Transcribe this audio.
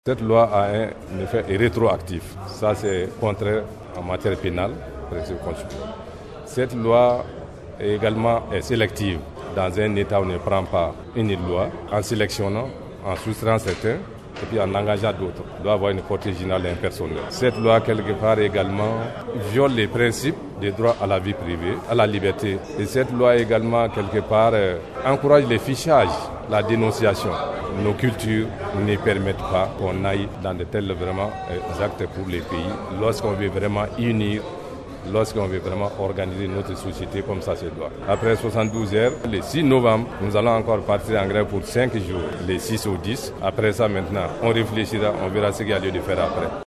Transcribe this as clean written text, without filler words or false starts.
Cette loi a un effet rétroactif. Ça, c'est contraire en matière pénale, principe constitutionnel. Cette loi est également sélective. Dans un État, on ne prend pas une loi en sélectionnant, en soustrayant certains, et puis en engageant d'autres. Il doit avoir une portée générale et impersonnelle. Cette loi, quelque part, également, viole les principes des droits à la vie privée, à la liberté. Et cette loi, également, quelque part, encourage les fichages, la dénonciation. Nos cultures ne permettent pas qu'on aille dans de tels vraiment actes pour les pays. Lorsqu'on veut vraiment unir, lorsqu'on veut vraiment organiser notre société comme ça se doit. Après 72 heures, le 6 novembre, nous allons encore partir en grève pour 5 jours, les 6 au 10. Après ça, maintenant, on réfléchira, on verra ce qu'il y a lieu de faire après.